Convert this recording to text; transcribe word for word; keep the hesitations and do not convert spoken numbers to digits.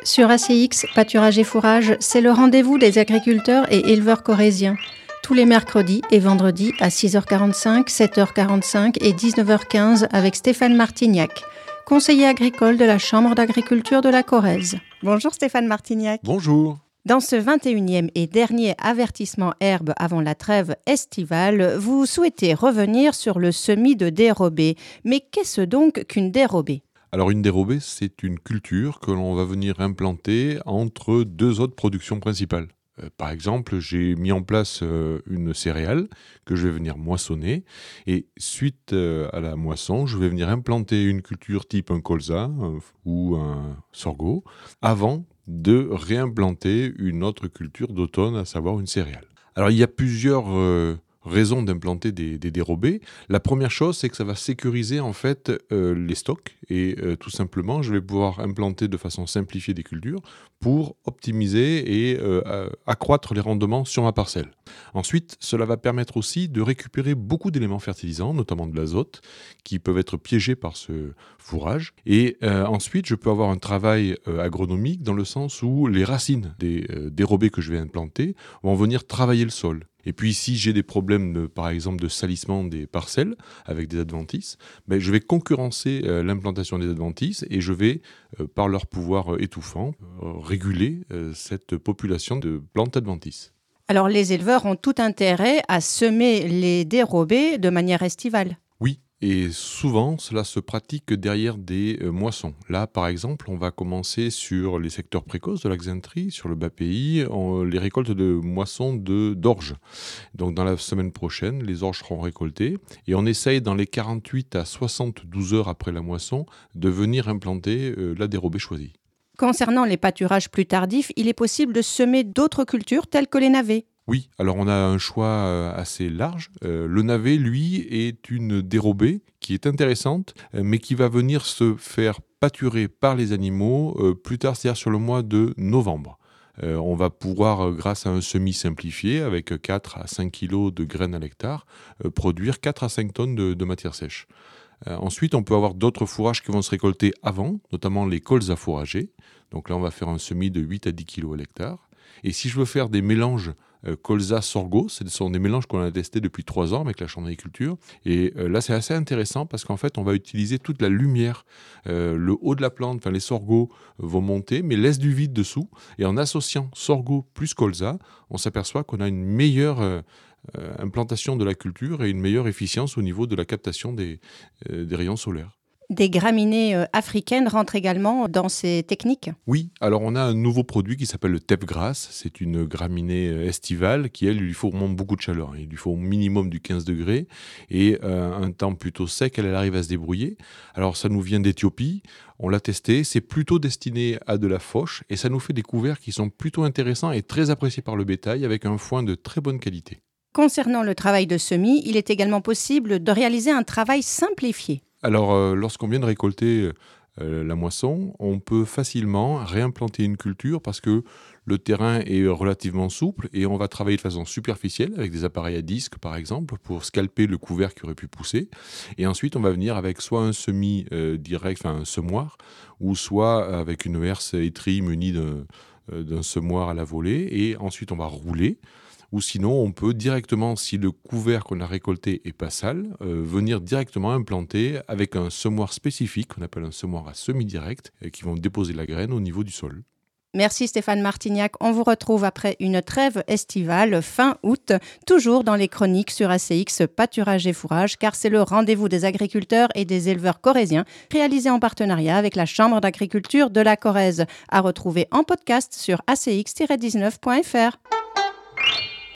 Sur A C X, Pâturage et Fourrage, c'est le rendez-vous des agriculteurs et éleveurs corréziens. Tous les mercredis et vendredis à six heures quarante-cinq, sept heures quarante-cinq et dix-neuf heures quinze avec Stéphane Martignac, conseiller agricole de la Chambre d'agriculture de la Corrèze. Bonjour Stéphane Martignac. Bonjour. Dans ce vingt et unième et dernier avertissement herbe avant la trêve estivale, vous souhaitez revenir sur le semis de dérobée. Mais qu'est-ce donc qu'une dérobée ? Alors une dérobée, c'est une culture que l'on va venir implanter entre deux autres productions principales. Euh, par exemple, j'ai mis en place euh, une céréale que je vais venir moissonner et suite euh, à la moisson, je vais venir implanter une culture type un colza euh, ou un sorgho avant de réimplanter une autre culture d'automne, à savoir une céréale. Alors il y a plusieurs euh, raisons d'implanter des, des dérobées. La première chose, c'est que ça va sécuriser en fait euh, les stocks et euh, tout simplement, je vais pouvoir implanter de façon simplifiée des cultures pour optimiser et euh, accroître les rendements sur ma parcelle. Ensuite, cela va permettre aussi de récupérer beaucoup d'éléments fertilisants, notamment de l'azote, qui peuvent être piégés par ce fourrage. Et euh, ensuite, je peux avoir un travail euh, agronomique dans le sens où les racines des euh, dérobées que je vais implanter vont venir travailler le sol. Et puis, si j'ai des problèmes, de, par exemple, de salissement des parcelles avec des adventices, ben, je vais concurrencer euh, l'implantation des adventices et je vais, euh, par leur pouvoir euh, étouffant, euh, réguler euh, cette population de plantes adventices. Alors les éleveurs ont tout intérêt à semer les dérobées de manière estivale. Oui. Et souvent, cela se pratique derrière des euh, moissons. Là, par exemple, on va commencer sur les secteurs précoces de la Xanthrie, sur le bas pays, on, les récoltes de moissons de, d'orge. Donc, dans la semaine prochaine, les orges seront récoltées et on essaye, dans les quarante-huit à soixante-douze heures après la moisson, de venir implanter euh, la dérobée choisie. Concernant les pâturages plus tardifs, il est possible de semer d'autres cultures telles que les navets. Oui, alors on a un choix assez large. Euh, le navet, lui, est une dérobée qui est intéressante, mais qui va venir se faire pâturer par les animaux euh, plus tard, c'est-à-dire sur le mois de novembre. Euh, on va pouvoir, grâce à un semis simplifié, avec quatre à cinq kilos de graines à l'hectare, euh, produire quatre à cinq tonnes de, de matière sèche. Euh, ensuite, on peut avoir d'autres fourrages qui vont se récolter avant, notamment les colzas fourragés. Donc là, on va faire un semis de huit à dix kilos à l'hectare. Et si je veux faire des mélanges euh, colza-sorgho, ce sont des mélanges qu'on a testés depuis trois ans avec la Chambre d'agriculture. Et euh, là, c'est assez intéressant parce qu'en fait, on va utiliser toute la lumière. Euh, le haut de la plante, enfin les sorghos vont monter, mais laissent du vide dessous. Et en associant sorgho plus colza, on s'aperçoit qu'on a une meilleure euh, euh, implantation de la culture et une meilleure efficience au niveau de la captation des, euh, des rayons solaires. Des graminées euh, africaines rentrent également dans ces techniques ? Oui, alors on a un nouveau produit qui s'appelle le teff grasse. C'est une graminée estivale qui, elle, il lui faut vraiment beaucoup de chaleur. Il lui faut au minimum du quinze degrés et euh, un temps plutôt sec, elle, elle arrive à se débrouiller. Alors ça nous vient d'Éthiopie, on l'a testé, c'est plutôt destiné à de la fauche et ça nous fait des couverts qui sont plutôt intéressants et très appréciés par le bétail avec un foin de très bonne qualité. Concernant le travail de semis, il est également possible de réaliser un travail simplifié. Alors, euh, lorsqu'on vient de récolter euh, la moisson, on peut facilement réimplanter une culture parce que le terrain est relativement souple et on va travailler de façon superficielle avec des appareils à disque, par exemple, pour scalper le couvert qui aurait pu pousser. Et ensuite, on va venir avec soit un semis euh, direct, enfin un semoir, ou soit avec une herse étrie munie d'un, euh, d'un semoir à la volée. Et ensuite, on va rouler. Ou sinon, on peut directement, si le couvert qu'on a récolté n'est pas sale, euh, venir directement implanter avec un semoir spécifique, qu'on appelle un semoir à semi-direct, et qui vont déposer la graine au niveau du sol. Merci Stéphane Martignac. On vous retrouve après une trêve estivale fin août, toujours dans les chroniques sur A C X Pâturage et Fourrage, car c'est le rendez-vous des agriculteurs et des éleveurs corréziens, réalisé en partenariat avec la Chambre d'agriculture de la Corrèze, à retrouver en podcast sur a c x tiret dix-neuf point f r.